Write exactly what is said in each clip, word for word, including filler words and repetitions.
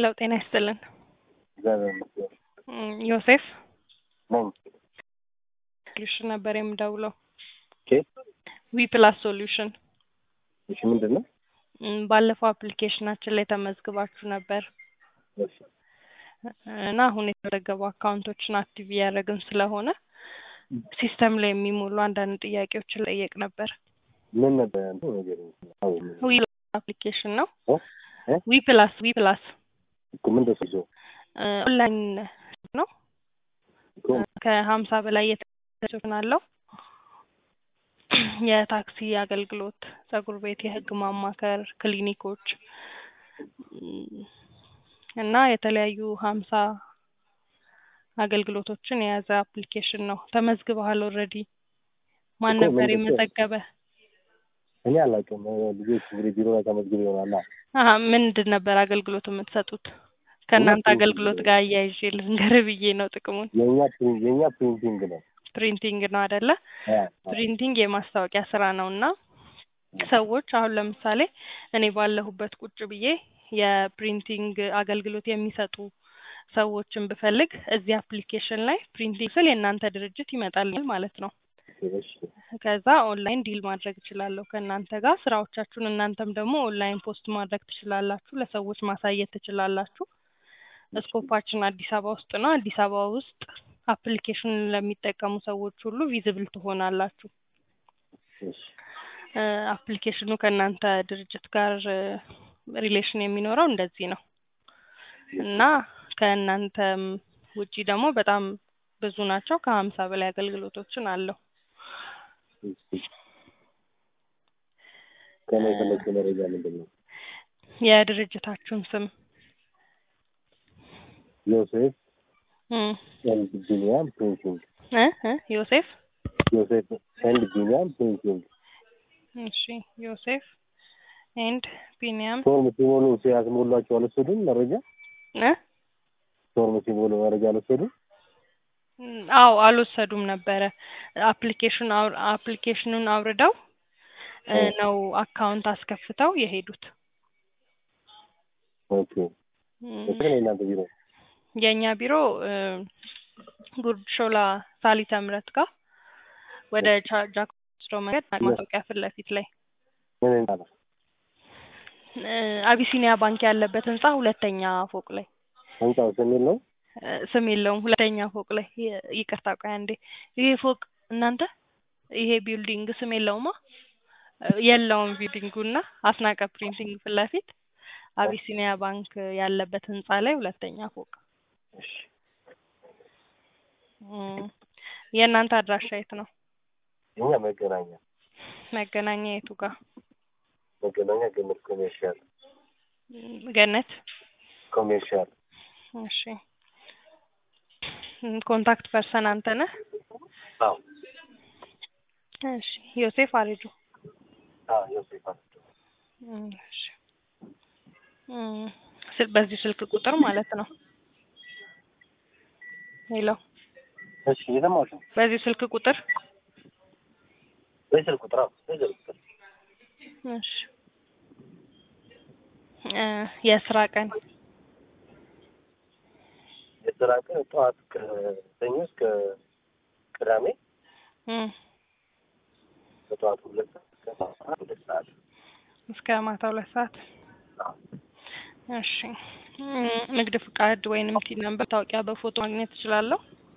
ሄሎ ጤና ይስጥልን። እግዚአብሔር ይመስገን። እም ዮሴፍ ነኝ። ሶሉሽን ነበር የምደውለው። ኦኬ ዊ ፕላስ ሶሉሽን። እሺ ምንድን ነው? እም ባለፈው አፕሊኬሽናችን ላይ ተመዝግባችሁ ነበር እሺ እና አሁን የተዘገቡ አካውንቶችን አክቲቭ እያደረግን ስለሆነ ሲስተም ላይ የሚሞሉ አንዳንድ ጥያቄዎችን ጠየቅ ነበር። ምን ነበር አንተ ነገር ነው? ዊ አፕሊኬሽን ነው። ኦ እ ዊ ፕላስ ዊ ፕላስ እኮ ምን ደስጆ ኦንላይን ነው። እኮ ከሀምሳ በላይ የተሰጡን አለው። የታክሲ አገልግሎት፣ ጸጉር ቤት፣ የህግ ማማከር፣ ክሊኒኮች እና የተለያዩ ሀምሳ አገልግሎቶችን የያዘ አፕሊኬሽን ነው። ተመዝግበሃል ኦልሬዲ? ማን እኮ ነበር ምን ደስ- የመዘገበ? እኔ አላውቅም። ልጆች እንግዲህ ቢሮ ላይ ተመዝግበው ይሆናል። አሀ ምንድን ነበር አገልግሎት የምትሰጡት? ከእናንተ ፕሪንቲንግ አገልግሎት ጋር አያይዤ ልንገር ብዬ ነው ጥቅሙን። የኛ ፕሪንት የኛ ፕሪንቲንግ ነው። ፕሪንቲንግ ነው አይደለ? አ ፕሪንቲንግ የማስታወቂያ ስራ ነውና ሰዎች አሁን ለምሳሌ እኔ ባለሁበት ቁጭ ብዬ የፕሪንቲንግ አገልግሎት የሚሰጡ ሰዎችን ብፈልግ እዚህ አፕሊኬሽን ላይ ፕሪንቲንግ ስል የእናንተ ድርጅት ይመጣልኛል ማለት ነው። እሺ ከዛ ኦንላይን ዲል ማድረግ እችላለሁ ከእናንተ ጋር ስራዎቻችሁን። እናንተም ደግሞ ኦንላይን ፖስት ማድረግ ትችላላችሁ፣ ለሰዎች ማሳየት ትችላላችሁ። ስኮፓችን አዲስ አበባ ውስጥ ነው። አዲስ አበባ ውስጥ አፕሊኬሽን ለሚጠቀሙ ሰዎች ሁሉ ቪዚብል ትሆናላችሁ። እሺ አፕሊኬሽኑ ከእናንተ ድርጅት ጋር ሪሌሽን የሚኖረው እንደዚህ ነው እና ከእናንተም ውጪ ደግሞ በጣም ብዙ ናቸው። ከሀምሳ በላይ አገልግሎቶችን አለው። ከኔ የፈለግሽው መረጃ ምንድን ነው? የድርጅታችሁን ስም? ዮሴፍ እም ኤንድ ቢኒያም ፕሪንቲንግ። እ እ ዮሴፍ ዮሴፍ ኤንድ ቢኒያም ፕሪንቲንግ። እሺ ዮሴፍ ኤንድ ቢኒያም ፎርም ሲሞሉ ሲያስሞሏቸው አልወሰዱም መረጃ? እ ፎርም ሲሞሉ መረጃ አልወሰዱም? አዎ አልወሰዱም ነበረ። አፕሊኬሽን አፕሊኬሽኑን አውርደው ነው አካውንት አስከፍተው የሄዱት። ኦኬ እዚህ ነው እናንተ ቢሮ? የኛ ቢሮ ጉርድ ሾላ ሳሊተ ምህረት ጋር ወደ ጃክሮስቶ መንገድ ማስታወቂያ ፊት ለፊት ላይ ምን እንታለ አቢሲኒያ ባንክ ያለበት ህንጻ ሁለተኛ ፎቅ ላይ። ህንጻው ስም የለውም? ስም የለውም። ሁለተኛ ፎቅ ላይ። ይቅርታ ቆይ አንዴ። ይሄ ፎቅ እናንተ ይሄ ቢልዲንግ ስም የለውማ? የለውም ቢልዲንጉና አስናቀ ፕሪንቲንግ ፊት ለፊት አቢሲኒያ ባንክ ያለበት ህንጻ ላይ ሁለተኛ ፎቅ። እሺ እም የእናንተ አድራሻ የት ነው? እኛ መገናኛ መገናኛ የቱ ጋር? መገናኛ ገነት ኮሜርሻል። ገነት ኮሜርሻል። እሺ ኮንታክት ፐርሰን አንተ ነህ? አዎ እሺ ዮሴፍ አሪጁ። አዎ ዮሴፍ አሪጁ። እሺ እም በዚህ ስልክ ቁጥር ማለት ነው? ሄሎ እሺ የሰማሁሽ ነው። በዚህ ስልክ ቁጥር? በዚህ ስልክ ቁጥር? አዎ በዚህ ስልክ ቁጥር። እሺ እ የስራ ቀን? የስራ ቀን ጠዋት ከሰኞ እስከ ቅዳሜ እም ከጠዋቱ ሁለት ሰዓት እስከ ማታ ሁለት ሰዓት እስከ ማታ ሁለት ሰዓት። አዎ እሺ ንግድ ፍቃድ ወይንም ቲ ነምበር ታውቂያ በፎቶ ማግኘት እችላለሁ?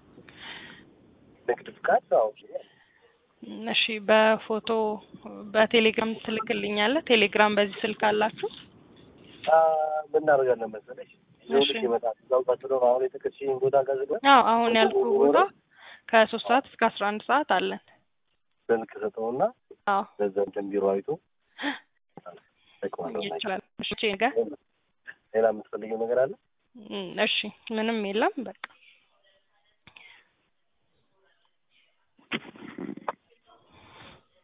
ንግድ ፍቃድ? አዎ እሺ በፎቶ በቴሌግራም ትልክልኛለህ? ቴሌግራም በዚህ ስልክ አላችሁ? አ ምን እናደርጋለን መሰለሽ? ይኸውልሽ ይመጣል ዛውታችሁ ነው አሁን የተከሽኝ ቦታ ጋር ዝግ ነው? አዎ አሁን ያልኩህ ቦታ ከሶስት ሰዓት እስከ አስራ አንድ ሰዓት አለን። ስልክ ሰጠውና አዎ በዛ እንትን ቢሮ አይቶ ይችላል። እሺ ነገ ሌላ የምትፈልጊው ነገር አለ? እሺ ምንም የለም በቃ